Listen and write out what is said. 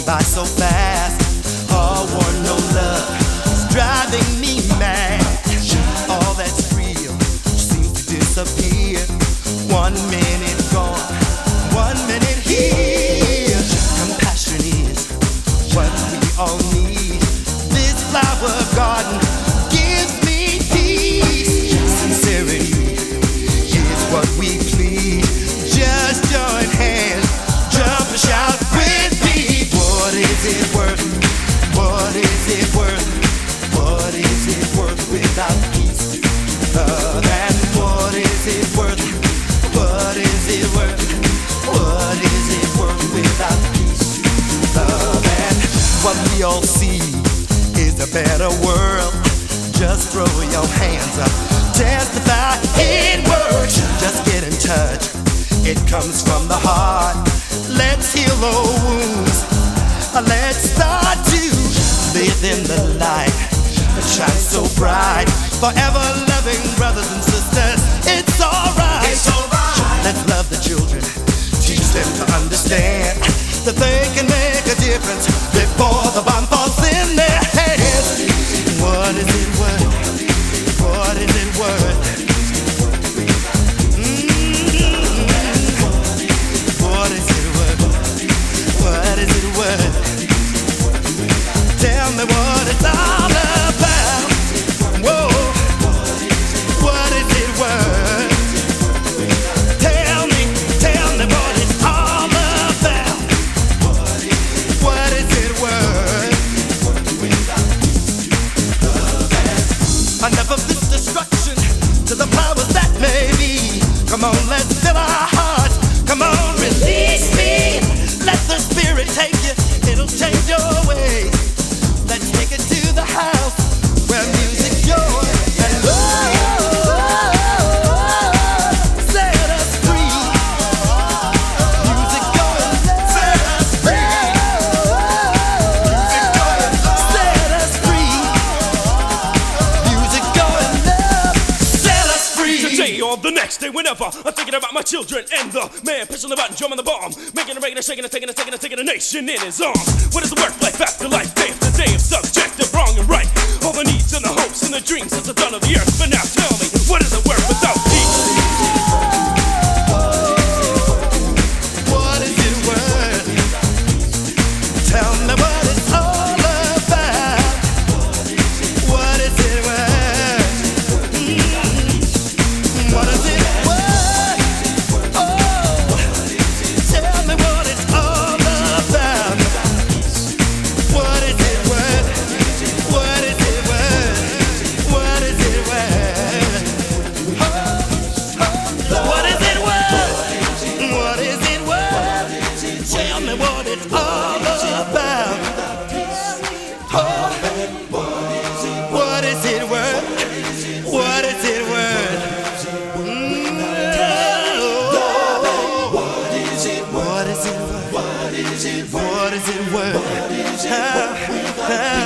by so fast. All war, no love, is driving me mad. All that's real seems to disappear. 1 minute gone, 1 minute here. Compassion is what we all need. This flower garden gives me peace. Sincerity is what we plead. Just join hands, jump and shout with me. What is it worth? What is it worth? What is it worth without peace? Love, and what is it worth? What is it worth? What is it worth without peace? Love, and what we all see is a better world. Just throw your hands up, testify it works. Just get in touch, it comes from the heart. Let's heal old wounds. Let's start to live in the light that shines so bright. Forever loving brothers and sisters, it's alright. It's alright. Let's love the children, teach them to understand that they can make a difference before the bomb falls in their hands. What is it worth? What is it worth? What is it worth? What is it worth? Tell me what it's all about. Whoa. What is it worth? Tell me what it's all about. What is it worth? Enough of this destruction to the powers that may be. Come on, let's fill our hearts. Come on, release me. Let the Spirit take you. It'll change your ways. Let's take it to the house where music, joy, and love set us free. Music, joy, and love set us free. Music, joy, and love set us free. Music, joy, and love set us free. Today or the next day, whenever I'm thinking about my children and the man pushing the button, drumming the bomb, making a breaking, shaking, taking a nation in his arms. What is the work life after life? Day after day of subjective, wrong and right. All the needs and the hopes and the dreams since the dawn of the earth. But now tell me, what is the work without peace? What is it worth? Tell me what it's all about. What is it worth? What is it worth? Oh, tell me what it's all about. What is it worth? What is it worth? What is it worth? What is it worth? What is it worth? Tell me what it's all about. What is it worth? What is it worth? What is it worth? What is it worth? What is it worth?